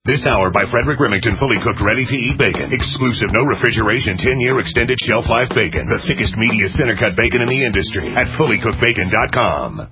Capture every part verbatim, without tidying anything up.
This hour by Frederick Remington, fully cooked, ready-to-eat bacon. Exclusive, no refrigeration, ten-year extended shelf life bacon. The thickest, meatiest, center-cut bacon in the industry at fully cooked bacon dot com.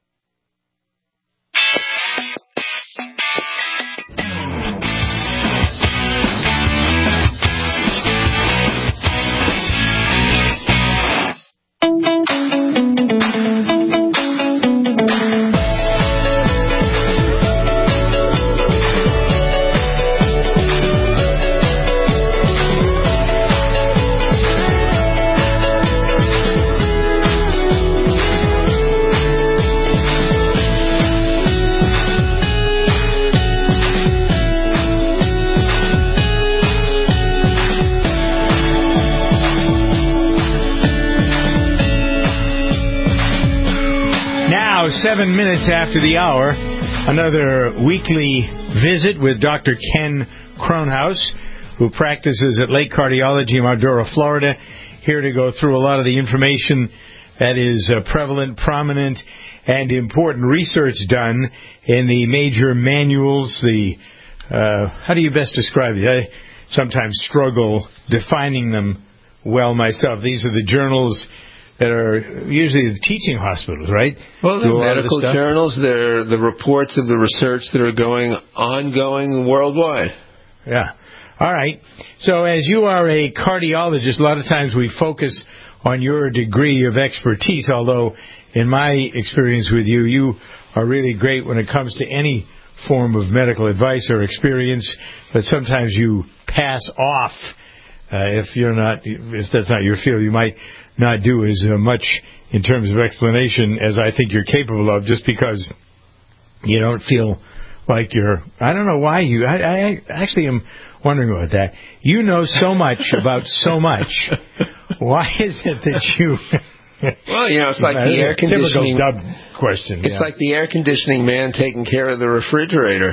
Seven minutes after the hour, another weekly visit with Doctor Ken Kronhaus, who practices at Lake Cardiology in Mardora, Florida, here to go through a lot of the information that is uh, prevalent, prominent, and important research done in the major manuals. The uh, how do you best describe it? I sometimes struggle defining them well myself. These are the journals that are usually the teaching hospitals, right? Well, they're medical journals. They're the reports of the research that are going ongoing worldwide. Yeah. All right. So as you are a cardiologist, a lot of times we focus on your degree of expertise, although in my experience with you, you are really great when it comes to any form of medical advice or experience, but sometimes you pass off. Uh, if you're not, if that's not your field, you might not do as uh, much in terms of explanation as I think you're capable of, just because you don't feel like you're. I don't know why you. I, I actually am wondering about that. You know so much about so much. Why is it that you? Well, you know, it's like the air conditioning. Typical dub question. It's yeah. like the air conditioning man taking care of the refrigerator.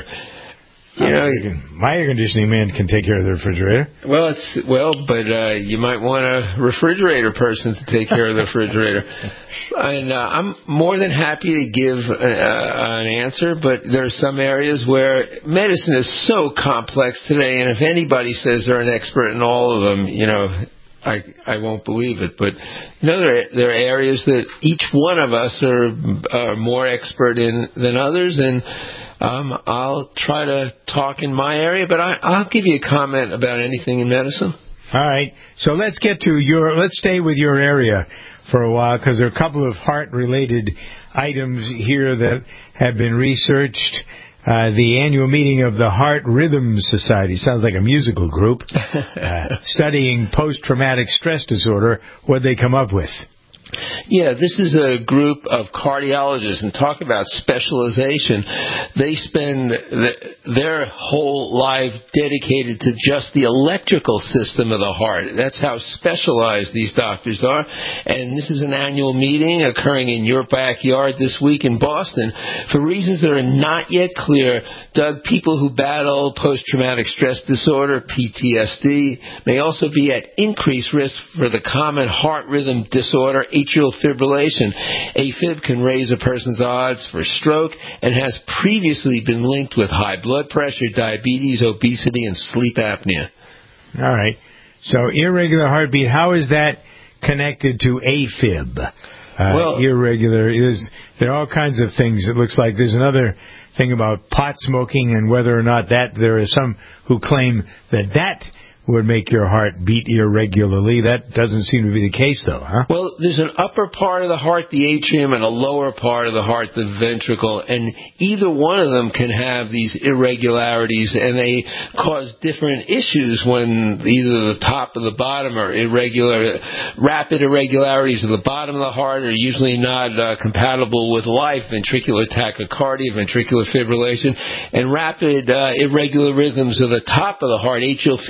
You know, my air conditioning man can take care of the refrigerator. Well, it's well, but uh, you might want a refrigerator person to take care of the refrigerator. And uh, I'm more than happy to give a, uh, an answer, but there are some areas where medicine is so complex today, and if anybody says they're an expert in all of them, you know, I I won't believe it. But you know, there there are areas that each one of us are are more expert in than others, and Um, I'll try to talk in my area, but I, I'll give you a comment about anything in medicine. All right. So let's get to your, let's stay with your area for a while, because there are a couple of heart-related items here that have been researched. Uh, the annual meeting of the Heart Rhythm Society, sounds like a musical group, uh, studying post-traumatic stress disorder. What did they come up with? Yeah, this is a group of cardiologists, and talk about specialization. They spend the, their whole life dedicated to just the electrical system of the heart. That's how specialized these doctors are. And this is an annual meeting occurring in your backyard this week in Boston. For reasons that are not yet clear, Doug, people who battle post-traumatic stress disorder, P T S D, may also be at increased risk for the common heart rhythm disorder, atrial fibrillation. AFib can raise a person's odds for stroke and has previously been linked with high blood pressure, diabetes, obesity, and sleep apnea. All right. So irregular heartbeat, how is that connected to AFib? Uh, well, irregular, is there are all kinds of things. It looks like there's another thing about pot smoking and whether or not that, there are some who claim that that would make your heart beat irregularly. That doesn't seem to be the case, though, huh? Well, there's an upper part of the heart, the atrium, and a lower part of the heart, the ventricle, and either one of them can have these irregularities, and they cause different issues when either the top or the bottom are irregular. Rapid irregularities of the bottom of the heart are usually not uh, compatible with life, ventricular tachycardia, ventricular fibrillation, and rapid uh, irregular rhythms of the top of the heart, atrial fibrillation,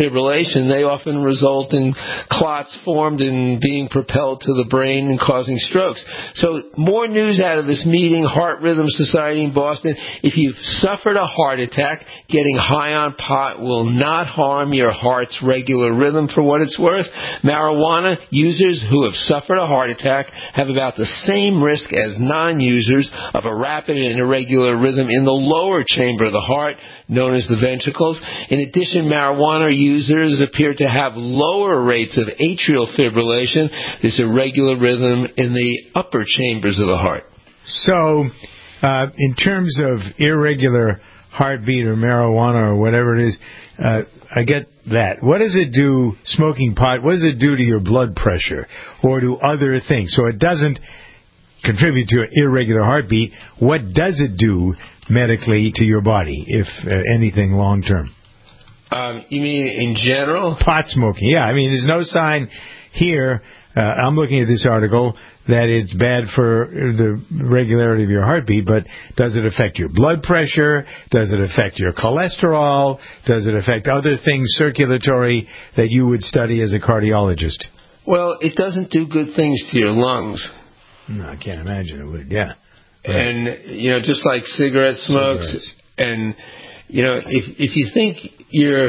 fibrillation, they often result in clots formed and being propelled to the brain and causing strokes. So more news out of this meeting, Heart Rhythm Society in Boston. If you've suffered a heart attack, getting high on pot will not harm your heart's regular rhythm. For what it's worth, marijuana users who have suffered a heart attack have about the same risk as non-users of a rapid and irregular rhythm in the lower chamber of the heart, known as the ventricles. In addition, marijuana users appear to have lower rates of atrial fibrillation, this irregular rhythm in the upper chambers of the heart. So, uh, in terms of irregular heartbeat or marijuana or whatever it is, uh, I get that. What does it do, smoking pot, what does it do to your blood pressure or to other things? So it doesn't contribute to an irregular heartbeat. What does it do medically to your body, if uh, anything, long term? Um, you mean in general? Pot smoking, yeah. I mean, there's no sign here, uh, I'm looking at this article, that it's bad for the regularity of your heartbeat, but does it affect your blood pressure? Does it affect your cholesterol? Does it affect other things circulatory that you would study as a cardiologist? Well, it doesn't do good things to your lungs. No, I can't imagine it would, yeah. Right. And, you know, just like cigarette smokes, Cigarettes. and, you know, if if you think you're,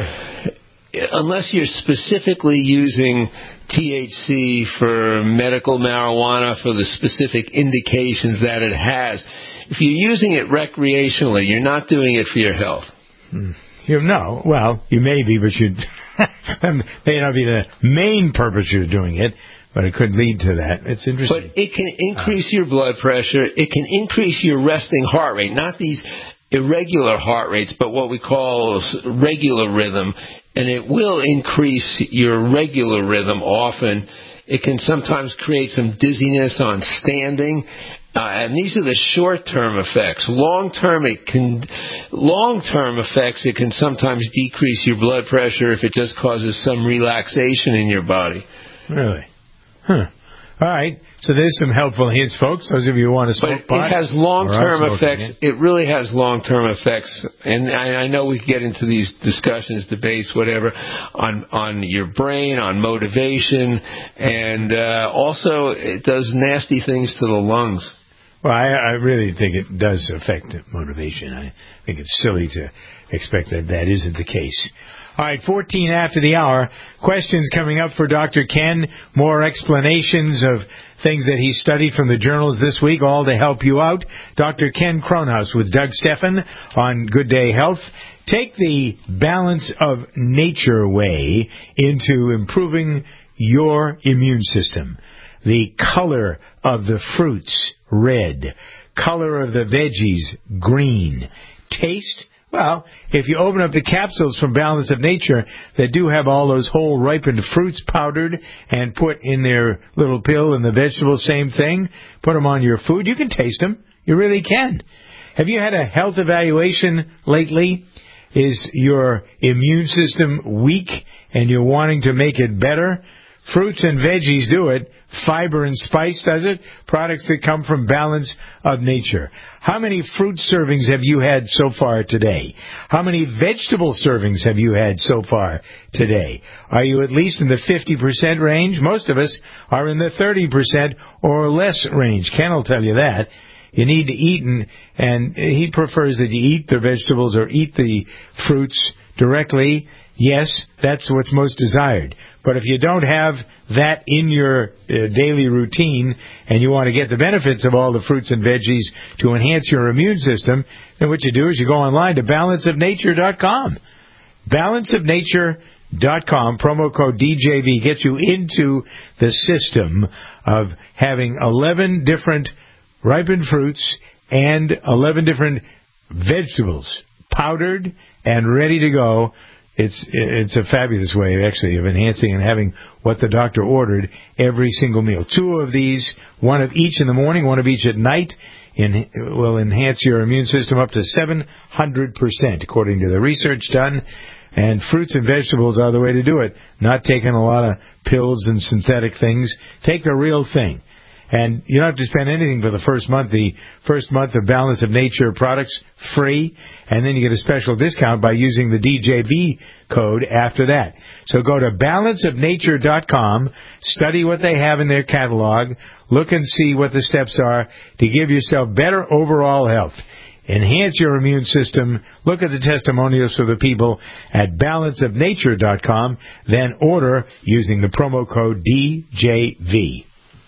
unless you're specifically using T H C for medical marijuana for the specific indications that it has, if you're using it recreationally, you're not doing it for your health. Hmm. You know, well, you may be, but you may not be the main purpose you're doing it. But it could lead to that. It's interesting. But it can increase your blood pressure. It can increase your resting heart rate. Not these irregular heart rates, but what we call regular rhythm. And it will increase your regular rhythm often. It can sometimes create some dizziness on standing. Uh, and these are the short-term effects. Long-term, it can, long-term effects, it can sometimes decrease your blood pressure if it just causes some relaxation in your body. Really? Huh. All right. So there's some helpful hints, folks. Those of you who want to smoke pot. But it has long-term effects. It. it really has long-term effects. And I, I know we get into these discussions, debates, whatever, on on your brain, on motivation, and uh, also it does nasty things to the lungs. Well, I, I really think it does affect motivation. I think it's silly to expect that that isn't the case. All right, fourteen after the hour. Questions coming up for Doctor Ken. More explanations of things that he studied from the journals this week, all to help you out. Doctor Ken Kronhaus with Doug Stephan on Good Day Health. Take the balance of nature way into improving your immune system. The color of the fruits, red. Color of the veggies, green. Taste, well, if you open up the capsules from Balance of Nature that do have all those whole ripened fruits powdered and put in their little pill, and the vegetables, same thing, put them on your food, you can taste them. You really can. Have you had a health evaluation lately? Is your immune system weak and you're wanting to make it better? Fruits and veggies do it. Fiber and spice does it. Products that come from Balance of Nature. How many fruit servings have you had so far today? How many vegetable servings have you had so far today? Are you at least in the fifty percent range? Most of us are in the thirty percent or less range. Ken will tell you that. You need to eat, and, and he prefers that you eat the vegetables or eat the fruits directly. Yes, that's what's most desired. But if you don't have that in your uh, daily routine and you want to get the benefits of all the fruits and veggies to enhance your immune system, then what you do is you go online to balance of nature dot com. balance of nature dot com, promo code D J V, gets you into the system of having eleven different ripened fruits and eleven different vegetables powdered and ready to go. It's it's a fabulous way, actually, of enhancing and having what the doctor ordered every single meal. Two of these, one of each in the morning, one of each at night, in, will enhance your immune system up to seven hundred percent, according to the research done. And fruits and vegetables are the way to do it. Not taking a lot of pills and synthetic things. Take the real thing. And you don't have to spend anything for the first month. The first month of Balance of Nature products free, and then you get a special discount by using the D J B code after that. So go to balance of nature dot com, study what they have in their catalog, look and see what the steps are to give yourself better overall health. Enhance your immune system. Look at the testimonials for the people at balance of nature dot com, then order using the promo code D J V.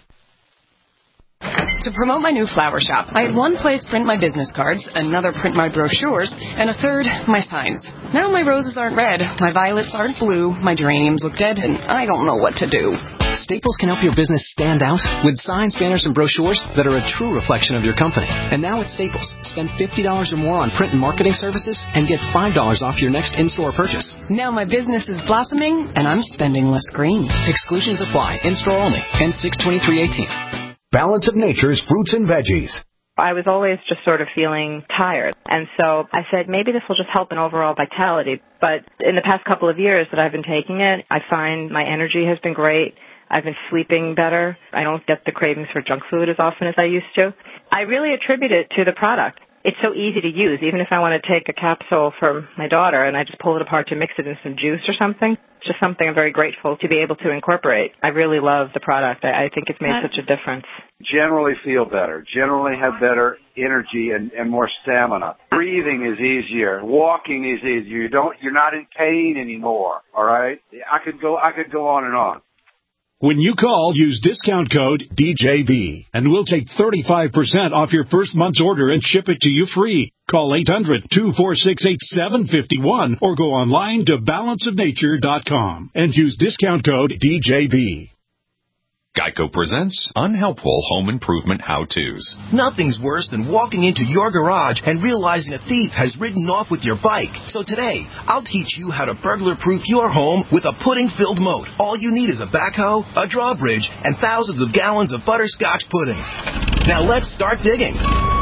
To promote my new flower shop, I had one place print my business cards, another print my brochures, and a third, my signs. Now my roses aren't red, my violets aren't blue, my geraniums look dead, and I don't know what to do. Staples can help your business stand out with signs, banners, and brochures that are a true reflection of your company. And now at Staples, spend fifty dollars or more on print and marketing services and get five dollars off your next in-store purchase. Now my business is blossoming, and I'm spending less green. Exclusions apply. In-store only. N six twenty-three eighteen. Balance of Nature's fruits and veggies. I was always just sort of feeling tired. And so I said, maybe this will just help in overall vitality. But in the past couple of years that I've been taking it, I find my energy has been great. I've been sleeping better. I don't get the cravings for junk food as often as I used to. I really attribute it to the product. It's so easy to use. Even if I want to take a capsule for my daughter and I just pull it apart to mix it in some juice or something, it's just something I'm very grateful to be able to incorporate. I really love the product. I, I think it's made such a difference. Generally feel better. Generally have better energy and, and more stamina. Breathing is easier. Walking is easier. You don't, you're not in pain anymore. All right? I could go, I could go on and on. When you call, use discount code D J V, and we'll take thirty-five percent off your first month's order and ship it to you free. Call eight hundred, two four six, eight seven five one or go online to balance of nature dot com and use discount code D J V. Geico presents Unhelpful Home Improvement How-Tos. Nothing's worse than walking into your garage and realizing a thief has ridden off with your bike. So today, I'll teach you how to burglar-proof your home with a pudding-filled moat. All you need is a backhoe, a drawbridge, and thousands of gallons of butterscotch pudding. Now let's start digging.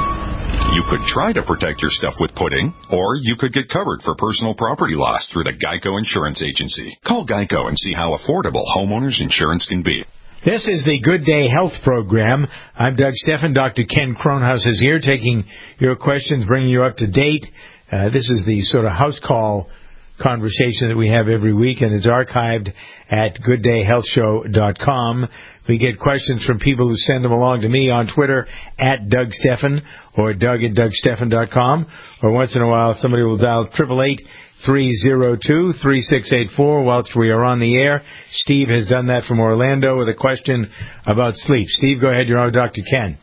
You could try to protect your stuff with pudding, or you could get covered for personal property loss through the Geico Insurance Agency. Call Geico and see how affordable homeowners insurance can be. This is the Good Day Health Program. I'm Doug Steffen. Doctor Ken Kronhaus is here taking your questions, bringing you up to date. Uh, this is the sort of house call conversation that we have every week, and it's archived at good day health show dot com. We get questions from people who send them along to me on Twitter at Doug Steffen or Doug at Doug Steffen dot com, or once in a while somebody will dial triple eight three zero two, three six eight four whilst we are on the air. Steve has done that from Orlando with a question about sleep. Steve, go ahead. You're on Doctor Ken.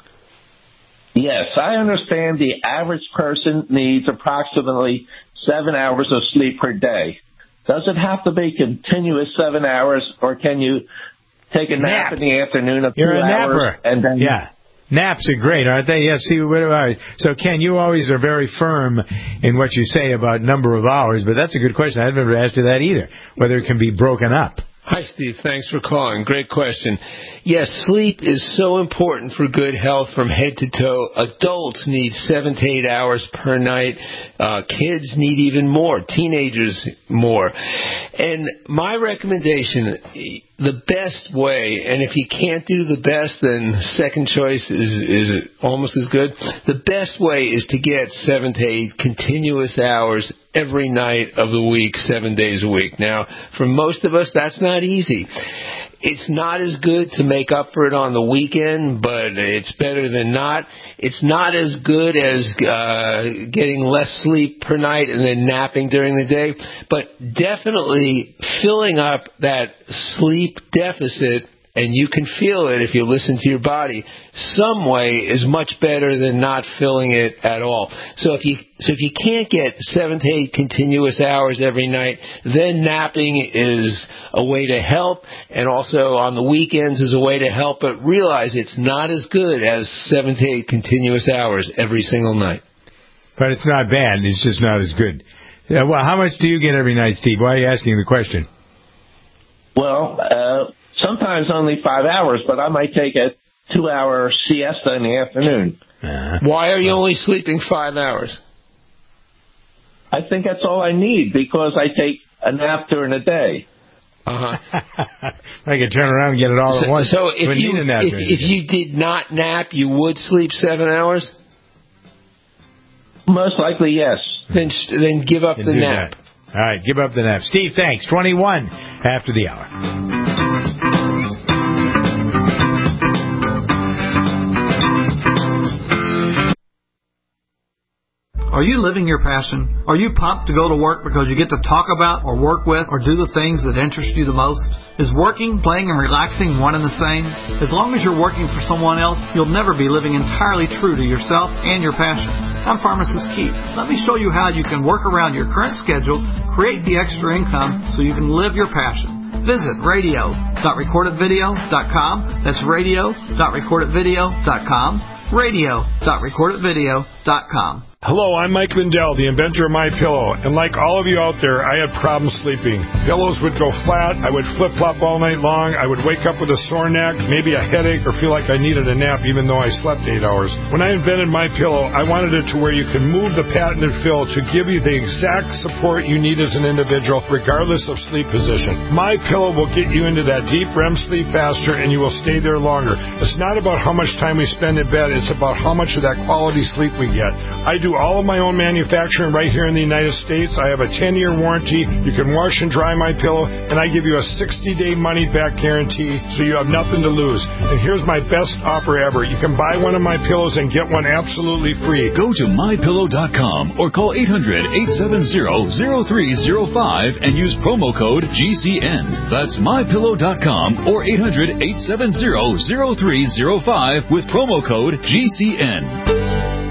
Yes, I understand the average person needs approximately seven hours of sleep per day. Does it have to be continuous seven hours, or can you take a nap, nap. in the afternoon of You're two a hours? Napper. And then yeah. Naps are great, aren't they? Yeah, see, all right. So, Ken, you always are very firm in what you say about number of hours, but that's a good question. I've never asked you that either, whether it can be broken up. Hi, Steve. Thanks for calling. Great question. Yes, sleep is so important for good health from head to toe. Adults need seven to eight hours per night. Uh, kids need even more. Teenagers more. And my recommendation, the best way, and if you can't do the best, then second choice is, is almost as good. The best way is to get seven to eight continuous hours every night of the week, seven days a week. Now, for most of us, that's not easy. It's not as good to make up for it on the weekend, but it's better than not. It's not as good as uh, getting less sleep per night and then napping during the day, but definitely filling up that sleep deficit, and you can feel it if you listen to your body, some way is much better than not filling it at all. So if you so if you can't get seven to eight continuous hours every night, then napping is a way to help, and also on the weekends is a way to help, but realize it's not as good as seven to eight continuous hours every single night. But it's not bad. It's just not as good. Uh, well, how much do you get every night, Steve? Why are you asking the question? Well, uh... sometimes only five hours, but I might take a two-hour siesta in the afternoon. Uh, Why are you only sleeping five hours? I think that's all I need because I take a nap during the day. Uh-huh. I could turn around and get it all so, at once. So if you, nap if, if you did not nap, you would sleep seven hours? Most likely, yes. Then, then give up then the nap. That. All right, give up the nap. Steve, thanks. twenty-one after the hour. Are you living your passion? Are you pumped to go to work because you get to talk about or work with or do the things that interest you the most? Is working, playing, and relaxing one and the same? As long as you're working for someone else, you'll never be living entirely true to yourself and your passion. I'm Pharmacist Keith. Let me show you how you can work around your current schedule, create the extra income so you can live your passion. Visit radio dot record it video dot com. That's radio dot record it video dot com. radio dot record it video dot com. Hello, I'm Mike Lindell, the inventor of MyPillow, and like all of you out there, I had problems sleeping. Pillows would go flat, I would flip-flop all night long, I would wake up with a sore neck, maybe a headache, or feel like I needed a nap even though I slept eight hours. When I invented MyPillow, I wanted it to where you can move the patented fill to give you the exact support you need as an individual, regardless of sleep position. MyPillow will get you into that deep R E M sleep faster, and you will stay there longer. It's not about how much time we spend in bed, it's about how much of that quality sleep we get. I do all of my own manufacturing right here in the United States. I have a ten-year warranty. You can wash and dry my pillow, and I give you a sixty-day money-back guarantee, so you have nothing to lose. And here's my best offer ever. You can buy one of my pillows and get one absolutely free. Go to my pillow dot com or call eight hundred, eight seven zero, zero three zero five and use promo code G C N. That's my pillow dot com or eight hundred, eight seven zero, zero three zero five with promo code G C N.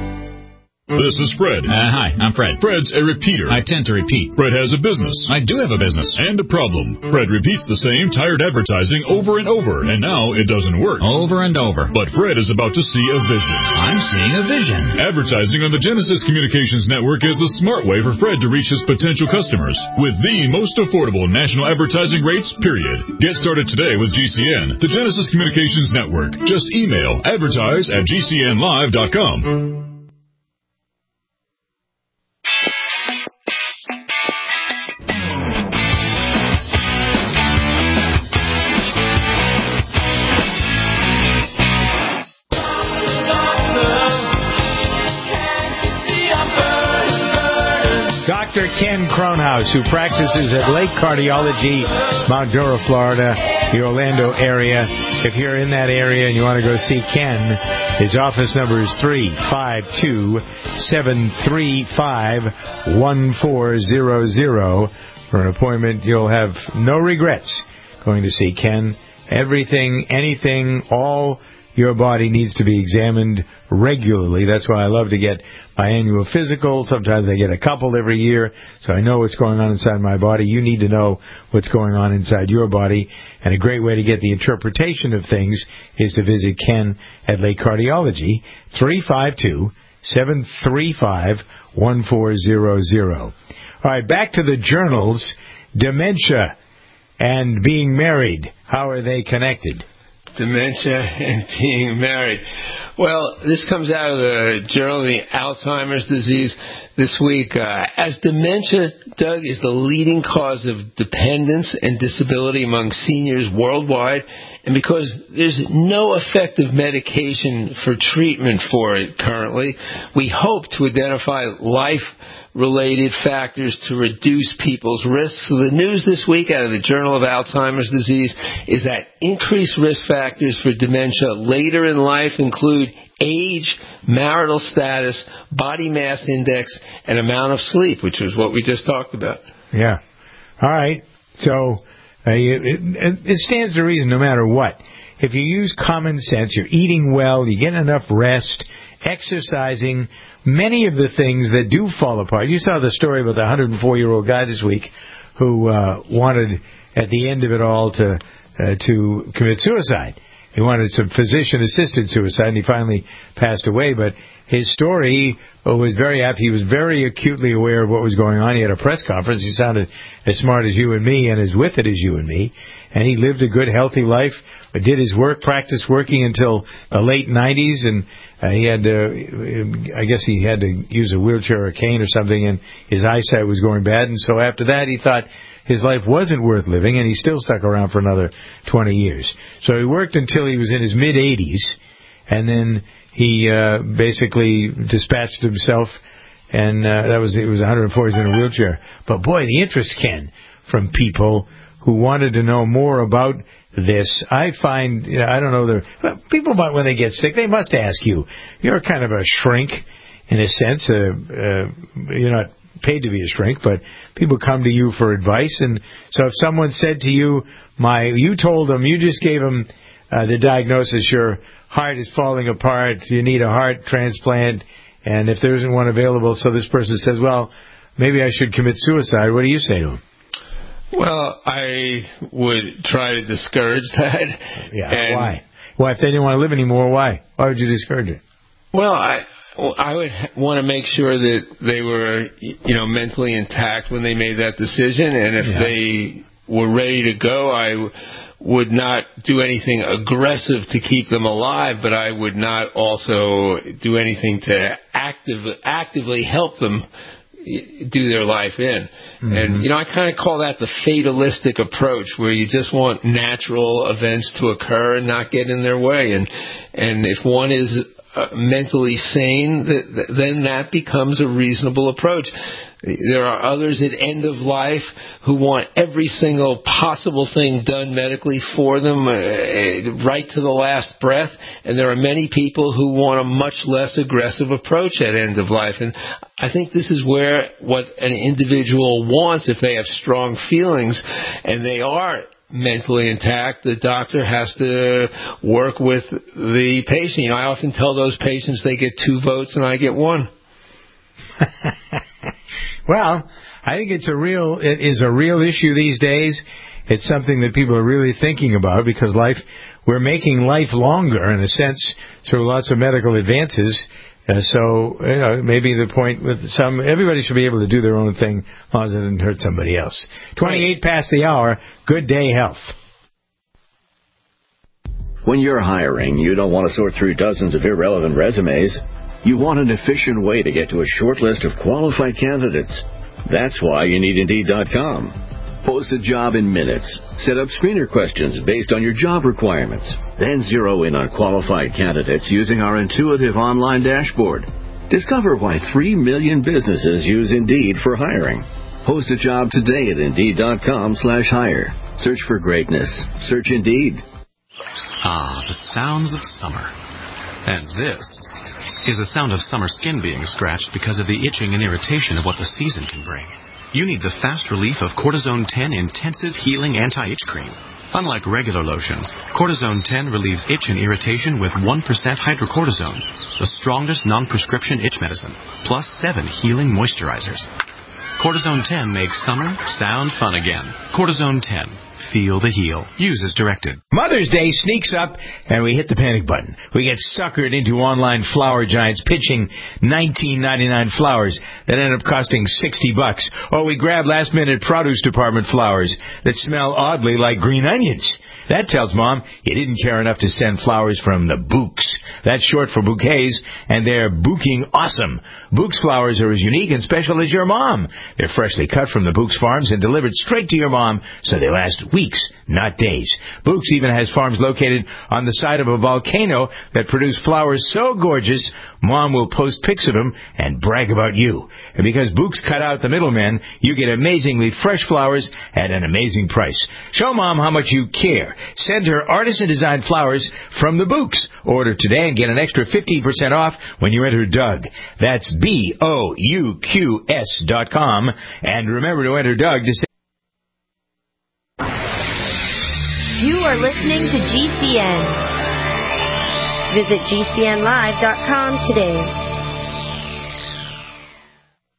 This is Fred. Uh, hi, I'm Fred. Fred's a repeater. I tend to repeat. Fred has a business. I do have a business. And a problem. Fred repeats the same tired advertising over and over, and now it doesn't work. Over and over. But Fred is about to see a vision. I'm seeing a vision. Advertising on the Genesis Communications Network is the smart way for Fred to reach his potential customers with the most affordable national advertising rates, period. Get started today with G C N, the Genesis Communications Network. Just email advertise at G C N live dot com. Doctor Ken Kronhaus, who practices at Lake Cardiology, Mount Dora, Florida, the Orlando area. If you're in that area and you want to go see Ken, his office number is three five two, seven three five, one four zero zero. For an appointment, you'll have no regrets going to see Ken. Everything, anything, all your body needs to be examined regularly. That's why I love to get my annual physical. Sometimes I get a couple every year, so I know what's going on inside my body. You need to know what's going on inside your body, and a great way to get the interpretation of things is to visit Ken at Lake Cardiology, three five two, seven three five, one four zero zero. All right, back to the journals. Dementia and being married. How are they connected? Dementia and being married. Well, this comes out of the Journal of the Alzheimer's Disease this week. Uh, as dementia, Doug, is the leading cause of dependence and disability among seniors worldwide, and because there's no effective medication for treatment for it currently, we hope to identify life related factors to reduce people's risks. So the news this week out of the Journal of Alzheimer's Disease is that increased risk factors for dementia later in life include age, marital status, body mass index, and amount of sleep, which is what we just talked about. Yeah. All right. So uh, it, it stands to reason no matter what. If you use common sense, you're eating well, you get enough rest, exercising, many of the things that do fall apart. You saw the story about the one hundred four-year-old guy this week who uh, wanted, at the end of it all, to uh, to commit suicide. He wanted some physician-assisted suicide, and he finally passed away. But his story was very apt. He was very acutely aware of what was going on. He had a press conference. He sounded as smart as you and me and as with it as you and me. And he lived a good, healthy life, did his work, practiced working until the late nineties, and uh, he had to, I guess he had to use a wheelchair or a cane or something, and his eyesight was going bad. And so after that, he thought his life wasn't worth living, and he still stuck around for another twenty years. So he worked until he was in his mid-eighties, and then he uh, basically dispatched himself, and uh, that was, it was one hundred four, he's in a wheelchair. But boy, the interest, Ken, from people who wanted to know more about this, I find, you know, I don't know, the well, people, when they get sick, they must ask you. You're kind of a shrink, in a sense. Uh, uh, you're not paid to be a shrink, but people come to you for advice. And so if someone said to you, "My," you told them, you just gave them uh, the diagnosis, your heart is falling apart, you need a heart transplant, and if there isn't one available, so this person says, well, maybe I should commit suicide, what do you say to them? Well, I would try to discourage that. Yeah, and why? Why, if they didn't want to live anymore, why? Why would you discourage it? Well, I I would want to make sure that they were, you know, mentally intact when they made that decision, and if yeah. they were ready to go, I would not do anything aggressive to keep them alive, but I would not also do anything to active, actively help them do their life in. Mm-hmm. And, you know, I kind of call that the fatalistic approach, where you just want natural events to occur and not get in their way. And and if one is uh, mentally sane, th- then that becomes a reasonable approach. There are others at end of life who want every single possible thing done medically for them, uh, right to the last breath. And there are many people who want a much less aggressive approach at end of life. And I think this is where what an individual wants, if they have strong feelings and they are mentally intact, the doctor has to work with the patient. You know, I often tell those patients they get two votes and I get one. Well, I think it's a real, it is a real issue these days. It's something that people are really thinking about, because life, we're making life longer in a sense through lots of medical advances. Uh, so, you know, maybe the point with some, everybody should be able to do their own thing as long as it doesn't hurt somebody else. twenty-eight past the hour. Good day, health. When you're hiring, you don't want to sort through dozens of irrelevant resumes. You want an efficient way to get to a short list of qualified candidates. That's why you need Indeed dot com. Post a job in minutes. Set up screener questions based on your job requirements. Then zero in on qualified candidates using our intuitive online dashboard. Discover why three million businesses use Indeed for hiring. Post a job today at Indeed dot com slash hire. Search for greatness. Search Indeed. Ah, the sounds of summer. And this is the sound of summer skin being scratched because of the itching and irritation of what the season can bring. You need the fast relief of Cortisone ten Intensive Healing Anti-Itch Cream. Unlike regular lotions, Cortisone ten relieves itch and irritation with one percent hydrocortisone, the strongest non-prescription itch medicine, plus seven healing moisturizers. Cortisone ten makes summer sound fun again. Cortisone ten. Feel the heal. Use as directed. Mother's Day sneaks up, and we hit the panic button. We get suckered into online flower giants pitching nineteen ninety-nine flowers that end up costing sixty bucks. Or we grab last-minute produce department flowers that smell oddly like green onions. That tells Mom you didn't care enough to send flowers from the Bouqs. That's short for bouquets, and they're bouquing awesome. Bouqs flowers are as unique and special as your mom. They're freshly cut from the Bouqs farms and delivered straight to your mom, so they last weeks, not days. Bouqs even has farms located on the side of a volcano that produce flowers so gorgeous, Mom will post pics of them and brag about you. And because Bouqs cut out the middlemen, you get amazingly fresh flowers at an amazing price. Show Mom how much you care. Send her artisan-designed flowers from the Bouqs. Order today and get an extra fifteen percent off when you enter Doug. That's B O U Q S dot com. And remember to enter Doug to save. You are listening to G C N. Visit G C N live dot com today.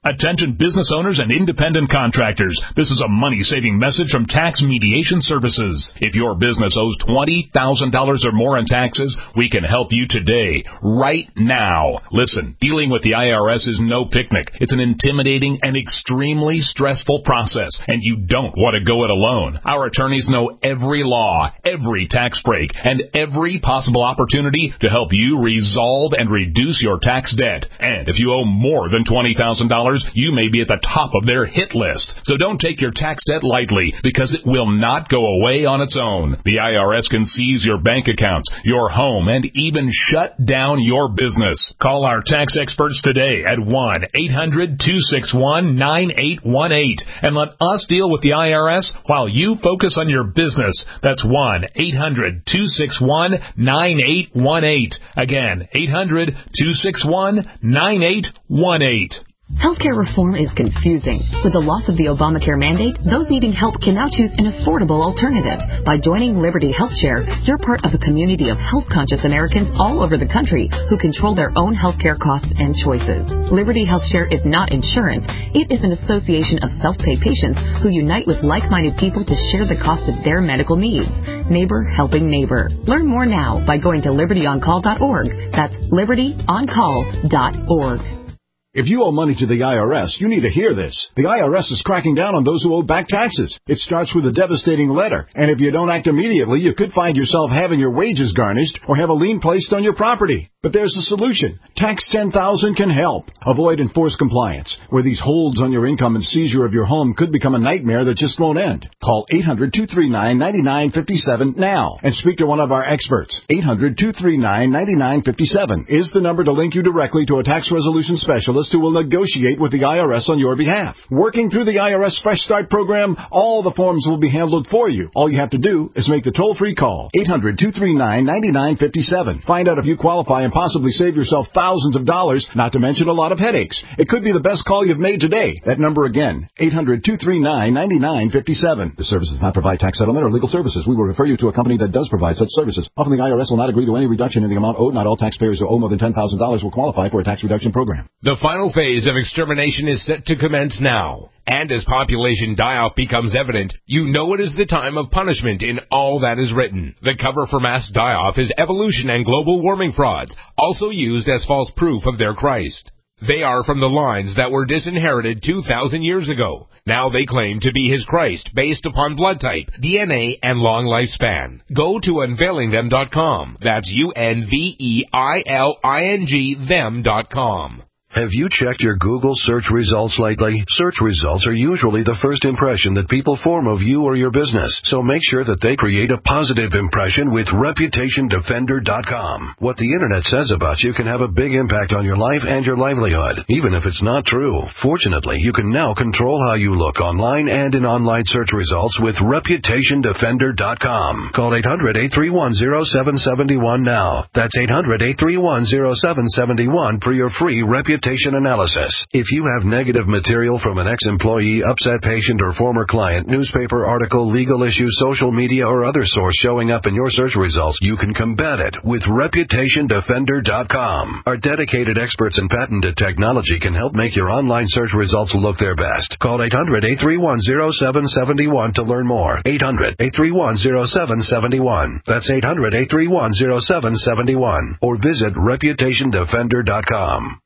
Attention business owners and independent contractors. This is a money-saving message from Tax Mediation Services. If your business owes twenty thousand dollars or more in taxes, we can help you today, right now. Listen, dealing with the I R S is no picnic. It's an intimidating and extremely stressful process, and you don't want to go it alone. Our attorneys know every law, every tax break, and every possible opportunity to help you resolve and reduce your tax debt. And if you owe more than twenty thousand dollars, you may be at the top of their hit list. So don't take your tax debt lightly, because it will not go away on its own. The I R S can seize your bank accounts, your home, and even shut down your business. Call our tax experts today at one eight hundred two six one nine eight one eight and let us deal with the I R S while you focus on your business. That's one eight hundred two six one nine eight one eight. Again, eight hundred two six one nine eight one eight. Healthcare reform is confusing. With the loss of the Obamacare mandate, those needing help can now choose an affordable alternative. By joining Liberty HealthShare, you're part of a community of health-conscious Americans all over the country who control their own healthcare costs and choices. Liberty HealthShare is not insurance. It is an association of self-pay patients who unite with like-minded people to share the cost of their medical needs. Neighbor helping neighbor. Learn more now by going to liberty on call dot org. That's liberty on call dot org. If you owe money to the I R S, you need to hear this. The I R S is cracking down on those who owe back taxes. It starts with a devastating letter, and if you don't act immediately, you could find yourself having your wages garnished or have a lien placed on your property. But there's a solution. Tax ten thousand can help. Avoid enforced compliance, where these holds on your income and seizure of your home could become a nightmare that just won't end. Call eight hundred two three nine nine nine five seven now and speak to one of our experts. eight hundred two three nine nine nine five seven is the number to link you directly to a tax resolution specialist who will negotiate with the I R S on your behalf. Working through the I R S Fresh Start program, all the forms will be handled for you. All you have to do is make the toll-free call, eight hundred two three nine nine nine five seven. Find out if you qualify and possibly save yourself thousands of dollars, not to mention a lot of headaches. It could be the best call you've made today. That number again, eight hundred two three nine nine nine five seven. The service does not provide tax settlement or legal services. We will refer you to a company that does provide such services. Often the I R S will not agree to any reduction in the amount owed. Not all taxpayers who owe more than ten thousand dollars will qualify for a tax reduction program. The final phase of extermination is set to commence now. And as population die-off becomes evident, you know it is the time of punishment in all that is written. The cover for mass die-off is evolution and global warming frauds, also used as false proof of their Christ. They are from the lines that were disinherited two thousand years ago. Now they claim to be his Christ based upon blood type, D N A, and long lifespan. Go to unveiling them dot com. That's U N V E I L I N G them dot com. Have you checked your Google search results lately? Search results are usually the first impression that people form of you or your business, so make sure that they create a positive impression with reputation defender dot com. What the Internet says about you can have a big impact on your life and your livelihood, even if it's not true. Fortunately, you can now control how you look online and in online search results with reputation defender dot com. Call eight hundred eight three one zero seven seven one now. That's eight hundred eight three one zero seven seven one for your free reputation analysis. If you have negative material from an ex-employee, upset patient, or former client, newspaper article, legal issue, social media, or other source showing up in your search results, you can combat it with reputation defender dot com. Our dedicated experts in patented technology can help make your online search results look their best. Call eight hundred eight three one zero seven seven one to learn more. eight hundred eight three one zero seven seven one. That's eight hundred eight three one zero seven seven one. Or visit reputation defender dot com.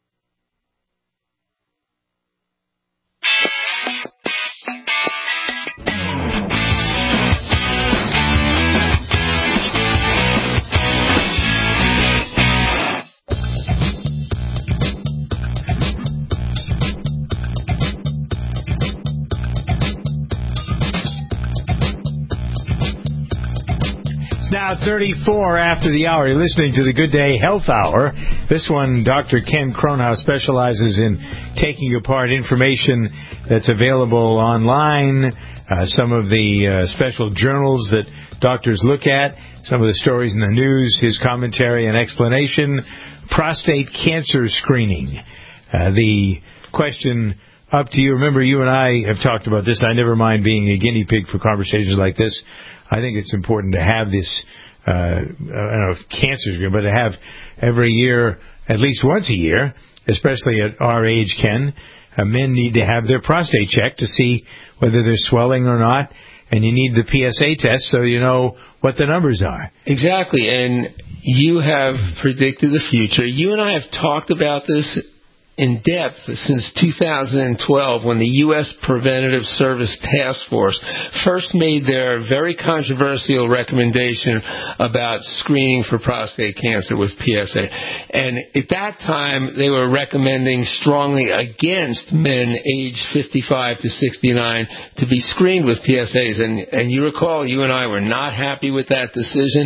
Now thirty-four after the hour. You're listening to the Good Day Health Hour. This one, Doctor Ken Cronhaus specializes in taking apart information that's available online, uh, some of the uh, special journals that doctors look at, some of the stories in the news, his commentary and explanation, prostate cancer screening. Uh, the question up to you. Remember, you and I have talked about this. I never mind being a guinea pig for conversations like this. I think it's important to have this, uh, I don't know if cancer screening, but to have every year, at least once a year, especially at our age, Ken, uh, men need to have their prostate checked to see whether they're swelling or not, and you need the P S A test so you know what the numbers are. Exactly, and you have predicted the future. You and I have talked about this in depth since two thousand twelve, when the U S Preventative Service Task Force first made their very controversial recommendation about screening for prostate cancer with P S A. And at that time, they were recommending strongly against men aged fifty-five to sixty-nine to be screened with P S As. And, and you recall, you and I were not happy with that decision.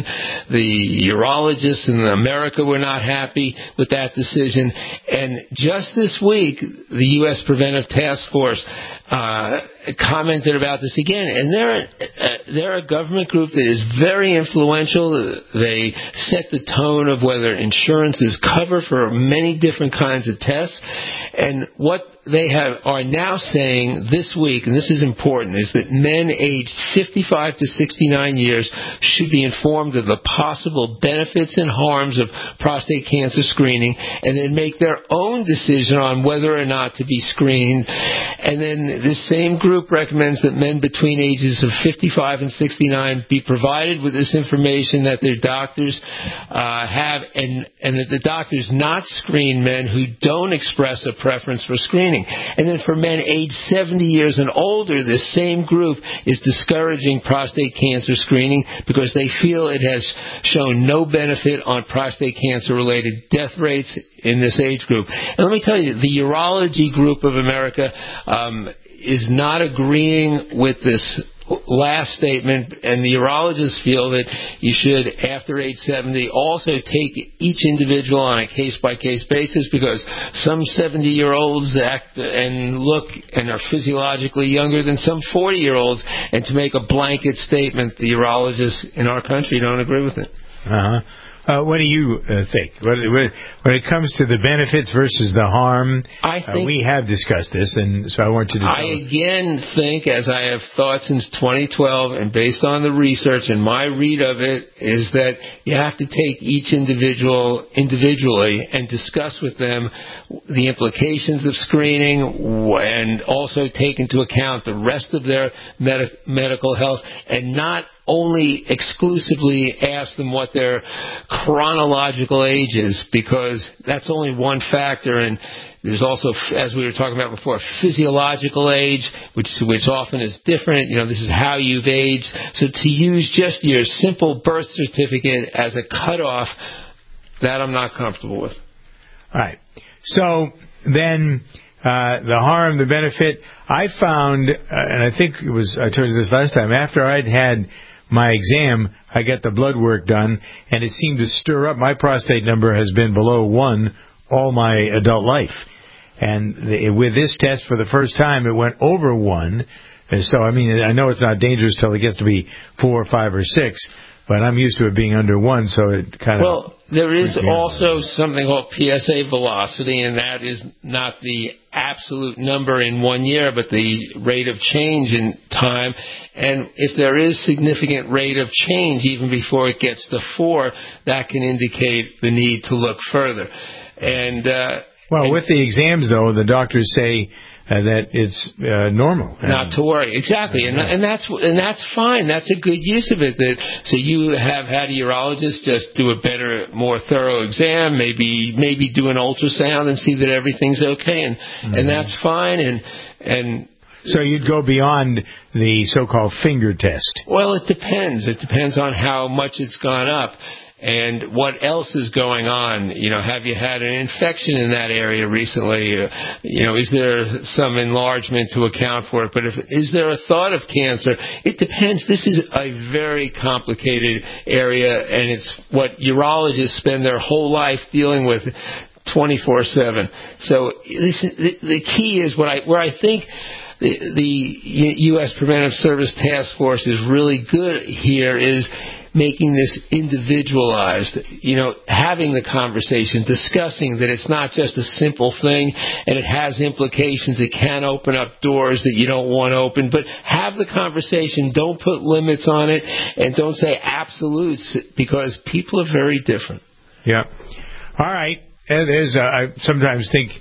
The urologists in America were not happy with that decision. And just this week, the U S Preventive Task Force uh, commented about this again. And they're, uh, they're a government group that is very influential. They set the tone of whether insurances cover for many different kinds of tests. And what they have are now saying this week, and this is important, is that men aged fifty-five to sixty-nine years should be informed of the possible benefits and harms of prostate cancer screening, and then make their own decision on whether or not to be screened. And then this same group recommends that men between ages of fifty-five and sixty-nine be provided with this information that their doctors uh, have, and, and that the doctors not screen men who don't express a preference for screening. And then for men aged seventy years and older, this same group is discouraging prostate cancer screening because they feel it has shown no benefit on prostate cancer-related death rates in this age group. And let me tell you, the Urology Group of America um, is not agreeing with this last statement, and the urologists feel that you should, after age seventy, also take each individual on a case-by-case basis, because some seventy-year-olds act and look and are physiologically younger than some forty-year-olds, and to make a blanket statement, the urologists in our country don't agree with it. Uh-huh. Uh, what do you uh, think? When, when it comes to the benefits versus the harm, I think uh, we have discussed this, and so I want you to I tell again think, as I have thought since twenty twelve, and based on the research and my read of it, is that you have to take each individual individually and discuss with them the implications of screening, and also take into account the rest of their med- medical health, and not only exclusively ask them what their chronological age is, because that's only one factor. And there's also, as we were talking about before, physiological age, which which often is different. You know, this is how you've aged. So to use just your simple birth certificate as a cutoff, that I'm not comfortable with. All right. So then uh, the harm, the benefit, I found, uh, and I think it was, I told you this last time, after I'd had my exam, I got the blood work done, and it seemed to stir up. My prostate number has been below one all my adult life. And the, with this test, for the first time, it went over one. And so, I mean, I know it's not dangerous till it gets to be four or five or six, but I'm used to it being under one, so it kind of... Well, there is also something called P S A velocity, and that is not the absolute number in one year, but the rate of change in time. And if there is significant rate of change even before it gets to four, that can indicate the need to look further. And uh, well, and with the exams, though, the doctors say uh, that it's uh, normal. Not to worry. Exactly. And, and that's and that's fine. That's a good use of it. That, so you have had a urologist just do a better, more thorough exam, maybe maybe do an ultrasound and see that everything's okay, and mm-hmm. and that's fine. And and so you'd go beyond the so-called finger test. Well, it depends. It depends on how much it's gone up. And what else is going on? You know, have you had an infection in that area recently? Uh, you know, is there some enlargement to account for it? But if, is there a thought of cancer? It depends. This is a very complicated area, and it's what urologists spend their whole life dealing with twenty-four seven. So this, the, the key is what I, where I think the, the U S Preventive Service Task Force is really good here is making this individualized, you know, having the conversation, discussing that it's not just a simple thing and it has implications. It can open up doors that you don't want to open, but have the conversation. Don't put limits on it, and don't say absolutes, because people are very different. Yeah. All right. And there's, uh, I sometimes think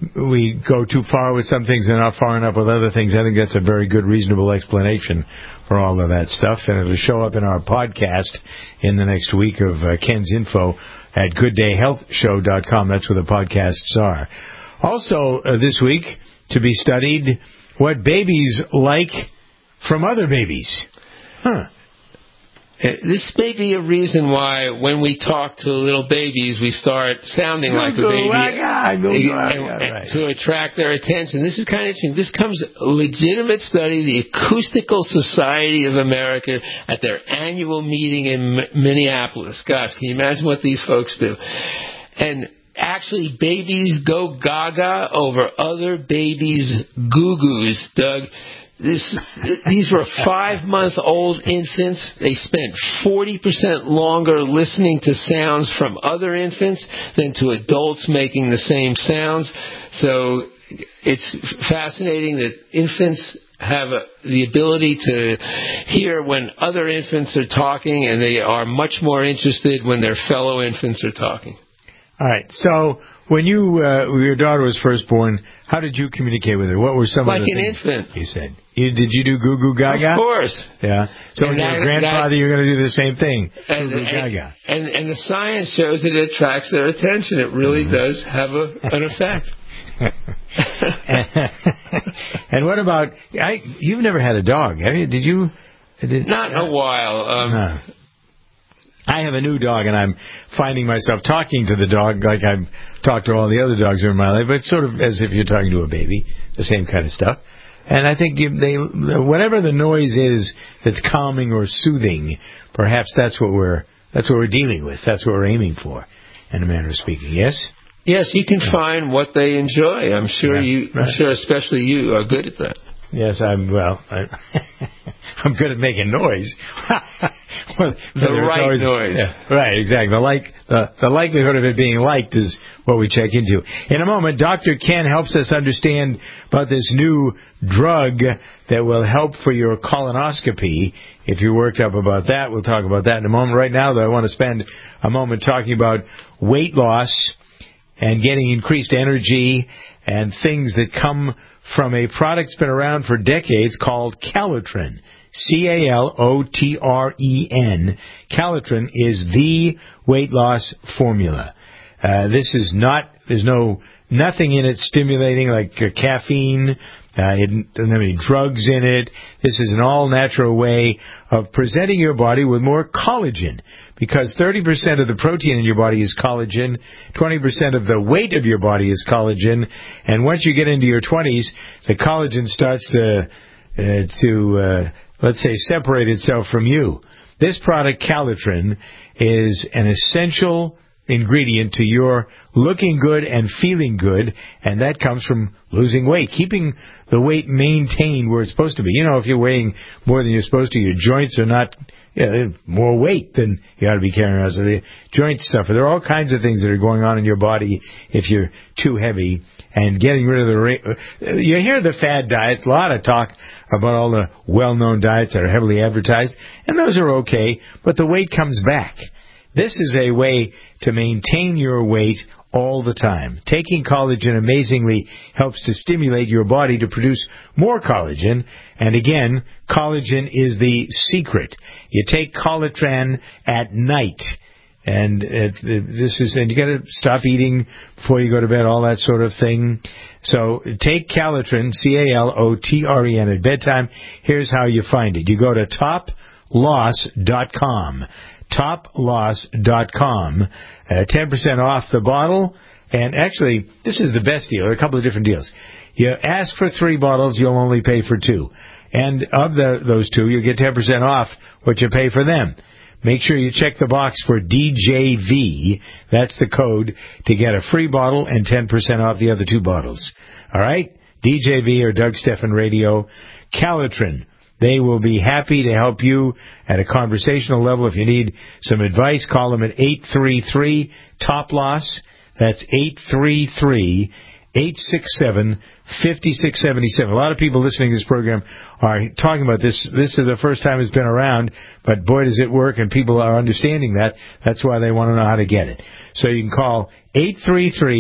we go too far with some things and not far enough with other things. I think that's a very good, reasonable explanation for all of that stuff. And it'll show up in our podcast in the next week of uh, Ken's info at good day health show dot com. That's where the podcasts are. Also, uh, this week, to be studied, what babies like from other babies. Huh. This may be a reason why when we talk to little babies, we start sounding like a baby and, to attract their attention. This is kind of interesting. This comes a legitimate study, the Acoustical Society of America, at their annual meeting in Minneapolis. Gosh, can you imagine what these folks do? And actually, babies go gaga over other babies' goo-goos, Doug. This, these were five-month-old infants. They spent forty percent longer listening to sounds from other infants than to adults making the same sounds. So it's fascinating that infants have a, the ability to hear when other infants are talking, and they are much more interested when their fellow infants are talking. All right, so when you uh, when your daughter was first born, how did you communicate with her? What were some like of the an things infant? You said, you, did you do goo goo gaga? Of course. Yeah. So and when that, your grandfather, that, you're going to do the same thing. And, goo goo gaga. And, and, and the science shows that it attracts their attention. It really mm-hmm. does have a, an effect. And what about? I, you've never had a dog, have you? Did you? Did, Not in a while. Um, no. I have a new dog, and I'm finding myself talking to the dog like I've talked to all the other dogs in my life, but sort of as if you're talking to a baby, the same kind of stuff. And I think you, they, whatever the noise is that's calming or soothing, perhaps that's what we're that's what we're dealing with. That's what we're aiming for, in a manner of speaking. Yes. Yes, you can find what they enjoy. I'm sure yeah, you. right. I'm sure, especially you, are good at that. Yes, I'm. Well, I, I'm good at making noise. well, the right always, noise. Yeah, right, exactly. The like the the likelihood of it being liked is what we check into. In a moment, Doctor Ken helps us understand about this new drug that will help for your colonoscopy. If you're worked up about that, we'll talk about that in a moment. Right now, though, I want to spend a moment talking about weight loss and getting increased energy and things that come from a product that's been around for decades called Calitrin. C A L O T R E N. Calitrin is the weight loss formula. Uh, this is not, there's no, nothing in it stimulating like uh, caffeine. Uh, it doesn't have any drugs in it. This is an all-natural way of presenting your body with more collagen. Because thirty percent of the protein in your body is collagen, twenty percent of the weight of your body is collagen, and once you get into your twenties, the collagen starts to, uh, to uh, let's say, separate itself from you. This product, Calitrin, is an essential ingredient to your looking good and feeling good, and that comes from losing weight, keeping the weight maintained where it's supposed to be. You know, if you're weighing more than you're supposed to, your joints are not... Yeah, more weight than you ought to be carrying around. So the joints suffer. There are all kinds of things that are going on in your body if you're too heavy. And getting rid of the... You hear the fad diets, a lot of talk about all the well-known diets that are heavily advertised, and those are okay, but the weight comes back. This is a way to maintain your weight all the time. Taking collagen amazingly helps to stimulate your body to produce more collagen. And again, collagen is the secret. You take Calitrin at night. And it, this is, and you got to stop eating before you go to bed, all that sort of thing. So take Calitrin, C A L O T R E N, at bedtime. Here's how you find it. You go to top loss dot com. top loss dot com. Uh, ten percent off the bottle. And actually, this is the best deal. There are a couple of different deals. You ask for three bottles, you'll only pay for two. And of the, those two, you get ten percent off what you pay for them. Make sure you check the box for D J V. That's the code to get a free bottle and ten percent off the other two bottles. All right? D J V or Doug Stephan Radio. Calitrin. They will be happy to help you at a conversational level. If you need some advice, call them at eight three three, T O P L O S. That's eight three three, eight six seven, five six seven seven. A lot of people listening to this program are talking about this. This is the first time it's been around, but boy, does it work, and people are understanding that. That's why they want to know how to get it. So you can call eight three three,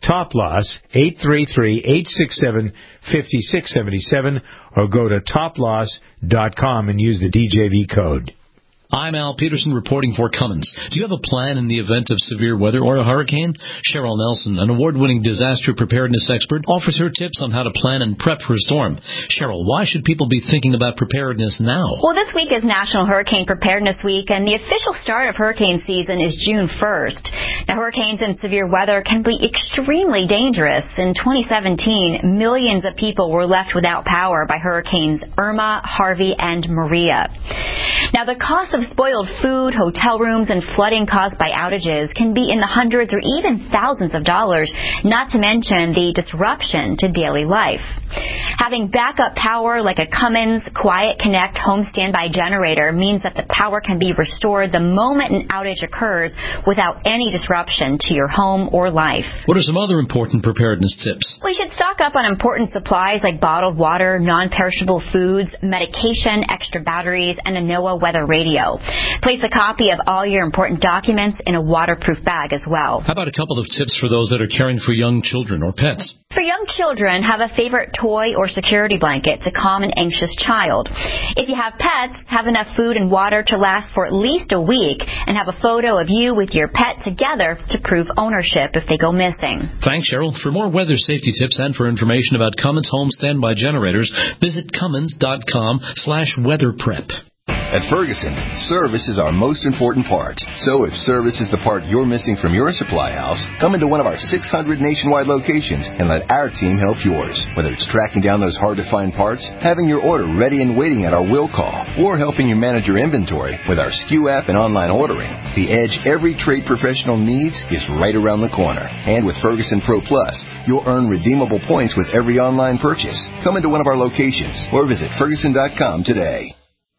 Top Loss, eight three three, eight six seven, five six seven seven, or go to top loss dot com and use the D J V code. I'm Al Peterson reporting for Cummins. Do you have a plan in the event of severe weather or a hurricane? Cheryl Nelson, an award-winning disaster preparedness expert, offers her tips on how to plan and prep for a storm. Cheryl, why should people be thinking about preparedness now? Well, this week is National Hurricane Preparedness Week, and the official start of hurricane season is June first. Now, hurricanes and severe weather can be extremely dangerous. In twenty seventeen, millions of people were left without power by hurricanes Irma, Harvey, and Maria. Now, the cost of spoiled food, hotel rooms, and flooding caused by outages can be in the hundreds or even thousands of dollars, not to mention the disruption to daily life. Having backup power like a Cummins Quiet Connect home standby generator means that the power can be restored the moment an outage occurs without any disruption to your home or life. What are some other important preparedness tips? We should stock up on important supplies like bottled water, non-perishable foods, medication, extra batteries, and a NOAA weather radio. Place a copy of all your important documents in a waterproof bag as well. How about a couple of tips for those that are caring for young children or pets? For young children, have a favorite toy or security blanket to calm an anxious child. If you have pets, have enough food and water to last for at least a week, and have a photo of you with your pet together to prove ownership if they go missing. Thanks, Cheryl. For more weather safety tips and for information about Cummins home standby generators, visit cummins dot com slash weather prep. At Ferguson, service is our most important part. So if service is the part you're missing from your supply house, come into one of our six hundred nationwide locations and let our team help yours. Whether it's tracking down those hard-to-find parts, having your order ready and waiting at our will call, or helping you manage your inventory with our S K U app and online ordering, the edge every trade professional needs is right around the corner. And with Ferguson Pro Plus, you'll earn redeemable points with every online purchase. Come into one of our locations or visit ferguson dot com today.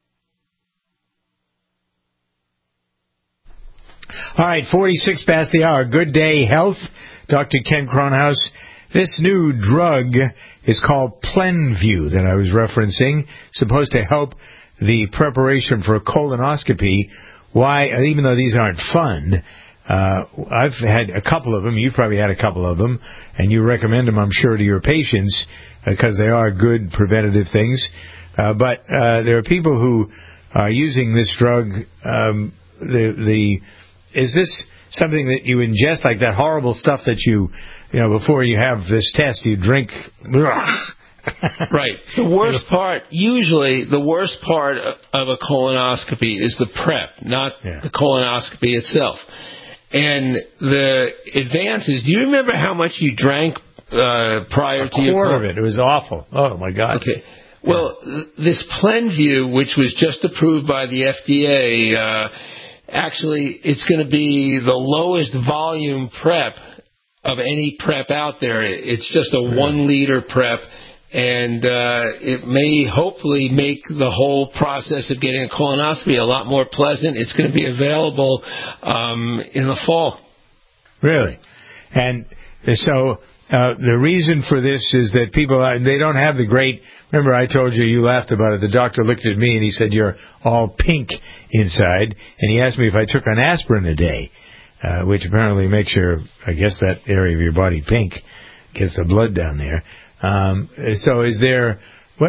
All right, forty-six past the hour. Good Day Health. Doctor Ken Kronhaus. This new drug is called Plenview that I was referencing. Supposed to help the preparation for a colonoscopy. Why, even though these aren't fun, uh, I've had a couple of them. You've probably had a couple of them. And you recommend them, I'm sure, to your patients because they are good preventative things. Uh, but uh, there are people who are using this drug. Um, the the Is this something that you ingest, like that horrible stuff that you, you know, before you have this test, you drink? Right. The worst part, usually the worst part of a colonoscopy is the prep, not yeah. the colonoscopy itself. And the advances, do you remember how much you drank uh, prior a to your quart of it? It was awful. Oh, my God. Okay. Well, yeah. this Plenview, which was just approved by the F D A, uh, actually, it's going to be the lowest volume prep of any prep out there. It's just a one-liter prep, and uh, it may hopefully make the whole process of getting a colonoscopy a lot more pleasant. It's going to be available um, in the fall. Really? And so uh, the reason for this is that people, they don't have the great... Remember, I told you, you laughed about it. The doctor looked at me and he said, "You're all pink inside." And he asked me if I took an aspirin a day, uh, which apparently makes your, I guess, that area of your body pink, gets the blood down there. Um, so is there, what,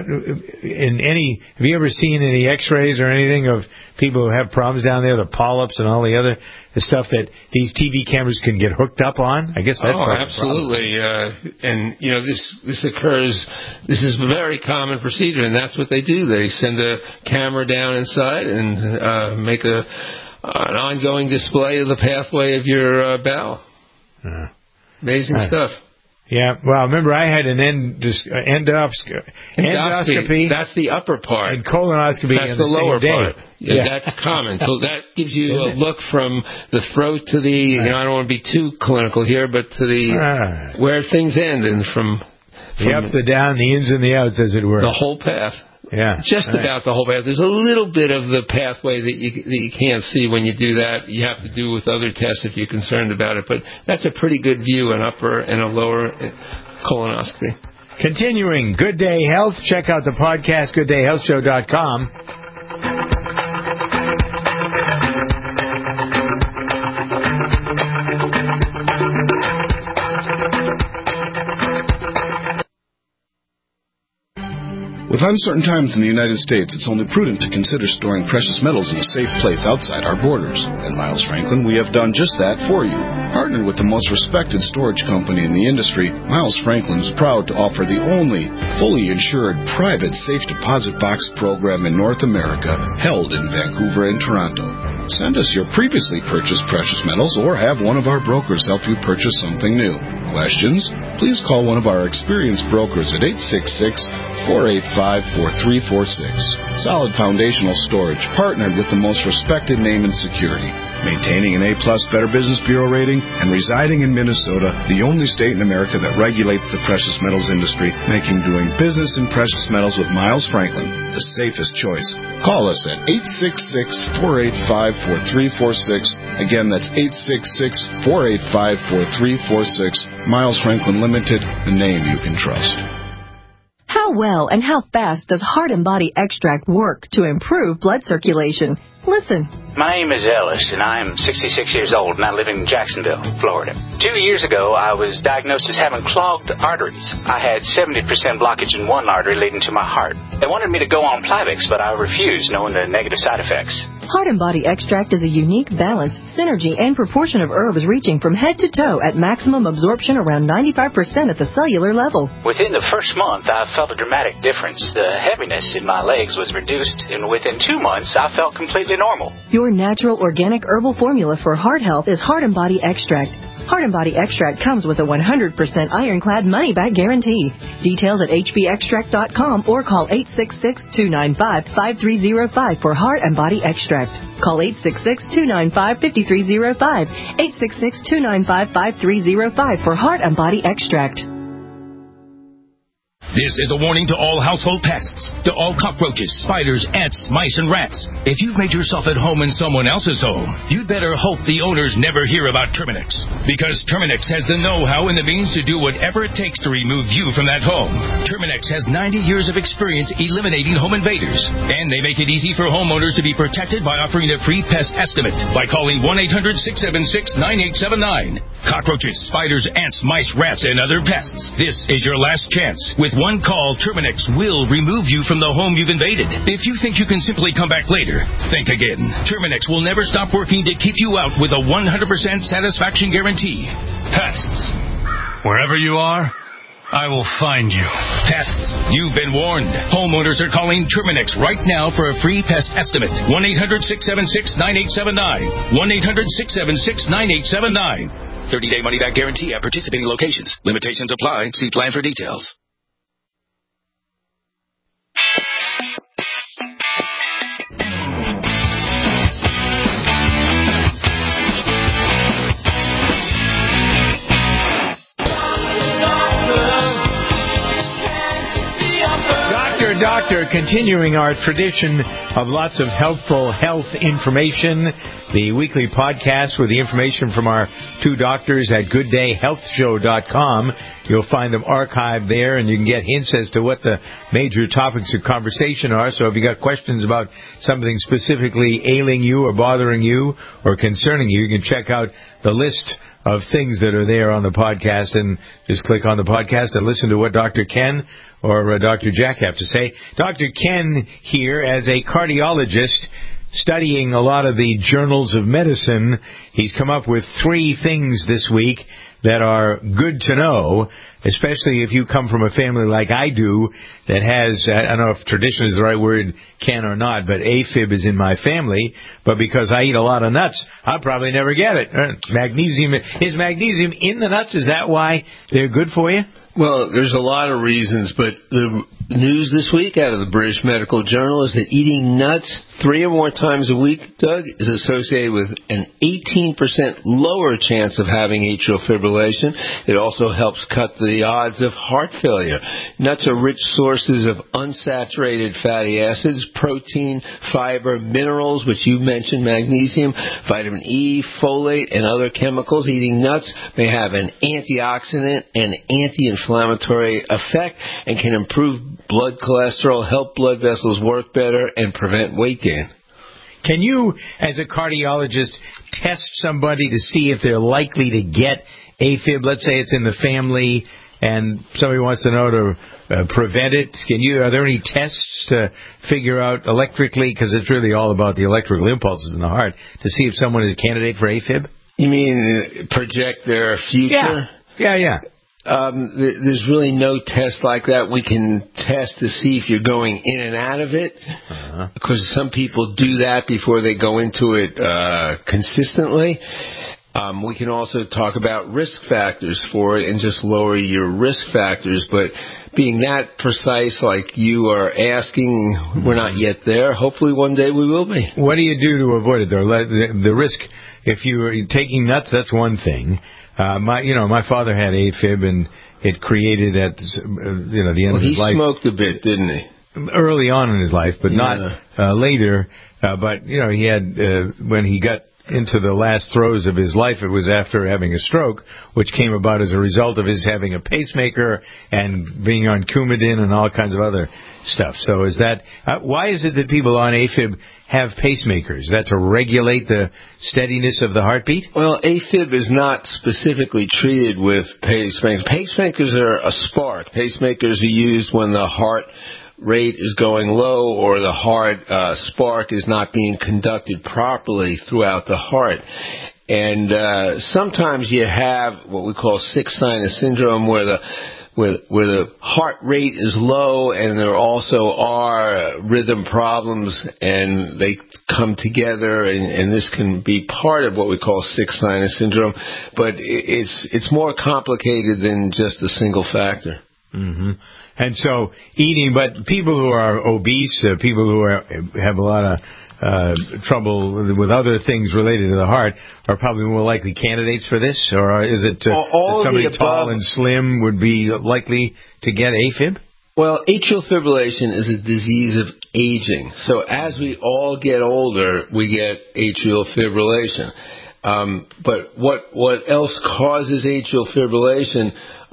in any, have you ever seen any x-rays or anything of people who have problems down there, the polyps and all the other the stuff that these T V cameras can get hooked up on? I guess that's oh, absolutely. Uh, and you know, this this occurs. This is a very common procedure, and that's what they do. They send a camera down inside and uh, make a an ongoing display of the pathway of your uh, bowel. Uh, Amazing uh, stuff. Yeah, well, remember I had an endos- endoscopy. endoscopy. That's the upper part. And colonoscopy. That's the, the lower day. part. Yeah, yeah. That's common. So that gives you a look from the throat to the, you know, I don't want to be too clinical here, but to the, right. where things end and from, from the up, the down, the ins and the outs, as it were. The whole path. Yeah. Just right. about the whole path. There's a little bit of the pathway that you that you can't see when you do that. You have to do with other tests if you're concerned about it. But that's a pretty good view, an upper and a lower colonoscopy. Continuing, Good Day Health. Check out the podcast, good day health show dot com. With uncertain times in the United States, it's only prudent to consider storing precious metals in a safe place outside our borders. At Miles Franklin, we have done just that for you. Partnered with the most respected storage company in the industry, Miles Franklin is proud to offer the only fully insured private safe deposit box program in North America, held in Vancouver and Toronto. Send us your previously purchased precious metals or have one of our brokers help you purchase something new. Questions? Please call one of our experienced brokers at eight six six, four eight five, four three four six. Solid foundational storage, partnered with the most respected name in security. Maintaining an A-plus Better Business Bureau rating and residing in Minnesota, the only state in America that regulates the precious metals industry, making doing business in precious metals with Miles Franklin the safest choice. Call us at eight six six, four eight five, four three four six. Again, that's eight six six, four eight five, four three four six. Miles Franklin Limited, the name you can trust. How well and how fast does Heart and Body Extract work to improve blood circulation? Listen. My name is Ellis, and I am sixty-six years old, and I live in Jacksonville, Florida. Two years ago, I was diagnosed as having clogged arteries. I had seventy percent blockage in one artery leading to my heart. They wanted me to go on Plavix, but I refused, knowing the negative side effects. Heart and Body Extract is a unique balance, synergy, and proportion of herbs reaching from head to toe at maximum absorption around ninety-five percent at the cellular level. Within the first month, I felt a dramatic difference. The heaviness in my legs was reduced, and within two months, I felt completely normal. Your natural organic herbal formula for heart health is Heart and Body Extract. Heart and Body Extract comes with a one hundred percent ironclad money-back guarantee. Details at h b extract dot com or call eight six six, two nine five, five three zero five for Heart and Body Extract. Call eight six six, two nine five, five three zero five, eight six six, two nine five, five three zero five for Heart and Body Extract. This is a warning to all household pests, to all cockroaches, spiders, ants, mice, and rats. If you've made yourself at home in someone else's home, you'd better hope the owners never hear about Terminix. Because Terminix has the know-how and the means to do whatever it takes to remove you from that home. Terminix has ninety years of experience eliminating home invaders. And they make it easy for homeowners to be protected by offering a free pest estimate by calling one eight hundred, six seven six, nine eight seven nine. Cockroaches, spiders, ants, mice, rats, and other pests. This is your last chance. With one call, Terminix will remove you from the home you've invaded. If you think you can simply come back later, think again. Terminix will never stop working to keep you out with a one hundred percent satisfaction guarantee. Pests. Wherever you are, I will find you. Pests, you've been warned. Homeowners are calling Terminix right now for a free pest estimate. one eight hundred, six seven six, nine eight seven nine. one eight hundred, six seven six, nine eight seven nine. thirty-day money-back guarantee at participating locations. Limitations apply. See plan for details. Doctor, continuing our tradition of lots of helpful health information, the weekly podcast with the information from our two doctors at good day health show dot com. You'll find them archived there, and you can get hints as to what the major topics of conversation are. So if you got questions about something specifically ailing you or bothering you or concerning you, you can check out the list of things that are there on the podcast, and just click on the podcast and listen to what Doctor Ken or uh, Doctor Jack have to say. Doctor Ken here, as a cardiologist studying a lot of the journals of medicine, he's come up with three things this week that are good to know, especially if you come from a family like I do that has, I don't know if tradition is the right word, Ken, or not, but AFib is in my family, but because I eat a lot of nuts, I'll probably never get it. Magnesium, is magnesium in the nuts? Is that why they're good for you? Well, there's a lot of reasons, but the news this week out of the British Medical Journal is that eating nuts three or more times a week, Doug, is associated with an eighteen percent lower chance of having atrial fibrillation. It also helps cut the odds of heart failure. Nuts are rich sources of unsaturated fatty acids, protein, fiber, minerals, which you mentioned, magnesium, vitamin E, folate, and other chemicals. Eating nuts may have an antioxidant and anti-inflammatory effect and can improve blood cholesterol, help blood vessels work better, and prevent weight gain. Can you, as a cardiologist, test somebody to see if they're likely to get AFib? Let's say it's in the family, and somebody wants to know to uh, prevent it. Can you? Are there any tests to figure out electrically, because it's really all about the electrical impulses in the heart, to see if someone is a candidate for AFib? You mean uh, project their future? Yeah, yeah, yeah. Um, th- there's really no test like that. We can test to see if you're going in and out of it, uh-huh. because some people do that before they go into it uh, consistently. Um, we can also talk about risk factors for it and just lower your risk factors. But being that precise like you are asking, we're not yet there. Hopefully one day we will be. What do you do to avoid it, though? The, the risk, if you're taking nuts, that's one thing. Uh, my, you know, my father had AFib, and it created at, uh, you know, the end well, of his life. He smoked a bit, didn't he? Early on in his life, but yeah. not uh, later. Uh, but, you know, he had, uh, when he got into the last throes of his life, it was after having a stroke, which came about as a result of his having a pacemaker and being on Coumadin and all kinds of other stuff. So is that, uh, why is it that people on AFib have pacemakers? Is that to regulate the steadiness of the heartbeat? Well, AFib is not specifically treated with pacemakers. Pacemakers are a spark. Pacemakers are used when the heart rate is going low or the heart uh, spark is not being conducted properly throughout the heart. And uh, sometimes you have what we call sick sinus syndrome, where the where, where the heart rate is low and there also are rhythm problems, and they come together, and, and this can be part of what we call sick sinus syndrome. But it's it's more complicated than just a single factor. Mm-hmm. And so eating, but people who are obese, uh, people who are, have a lot of uh, trouble with other things related to the heart, are probably more likely candidates for this? Or is it uh, all, all that somebody above, tall and slim would be likely to get AFib? Well, atrial fibrillation is a disease of aging. So as we all get older, we get atrial fibrillation. Um, but what what else causes atrial fibrillation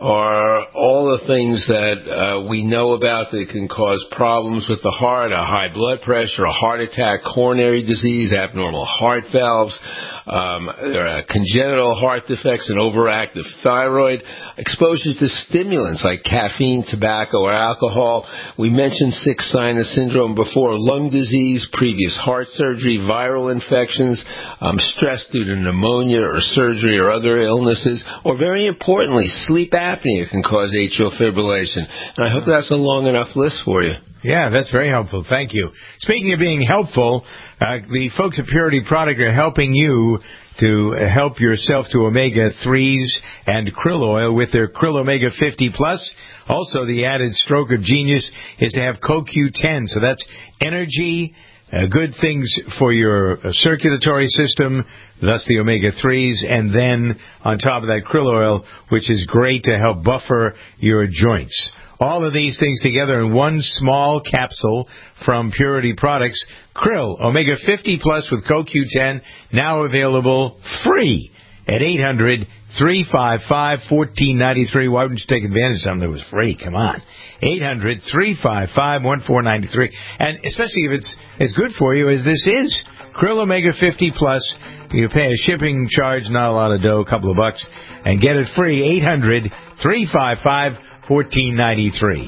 are all the things that uh, we know about that can cause problems with the heart: a high blood pressure, a heart attack, coronary disease, abnormal heart valves, um, there are congenital heart defects, and overactive thyroid, exposure to stimulants like caffeine, tobacco, or alcohol. We mentioned sick sinus syndrome before: lung disease, previous heart surgery, viral infections, um, stress due to pneumonia or surgery or other illnesses, or very importantly, sleep apnea can cause atrial fibrillation. And I hope that's a long enough list for you. Yeah, that's very helpful. Thank you. Speaking of being helpful, uh, the folks at Purity Product are helping you to help yourself to omega threes and krill oil with their Krill Omega fifty plus. Also, the added stroke of genius is to have Co Q ten. So that's energy, uh, good things for your uh, circulatory system, thus the omega threes, and then on top of that krill oil, which is great to help buffer your joints. All of these things together in one small capsule from Purity Products. Krill Omega fifty plus with Co Q ten, now available free at eight hundred, three five five, one four nine three. Why wouldn't you take advantage of something that was free? Come on. eight hundred, three five five, one four nine three. And especially if it's as good for you as this is. Krill Omega fifty plus. You pay a shipping charge, not a lot of dough, a couple of bucks, and get it free. eight hundred, three five five, one four nine three.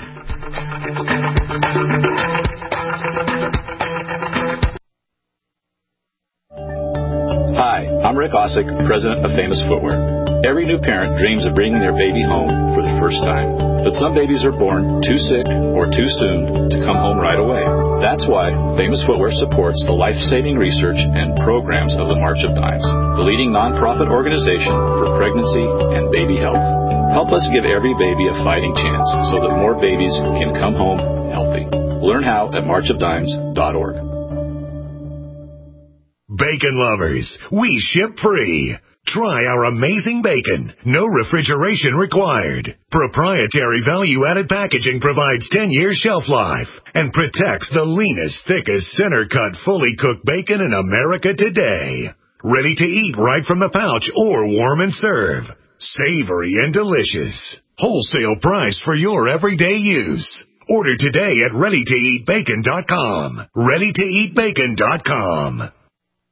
Hi, I'm Rick Osick, president of Famous Footwear. Every new parent dreams of bringing their baby home for the first time. But some babies are born too sick or too soon to come home right away. That's why Famous Footwear supports the life-saving research and programs of the March of Dimes, the leading nonprofit organization for pregnancy and baby health. Help us give every baby a fighting chance so that more babies can come home healthy. Learn how at march of dimes dot org. Bacon lovers, we ship free. Try our amazing bacon. No refrigeration required. Proprietary value-added packaging provides ten years shelf life and protects the leanest, thickest, center-cut, fully cooked bacon in America today. Ready to eat right from the pouch or warm and serve. Savory and delicious. Wholesale price for your everyday use. Order today at ready to eat bacon dot com. ready to eat bacon dot com.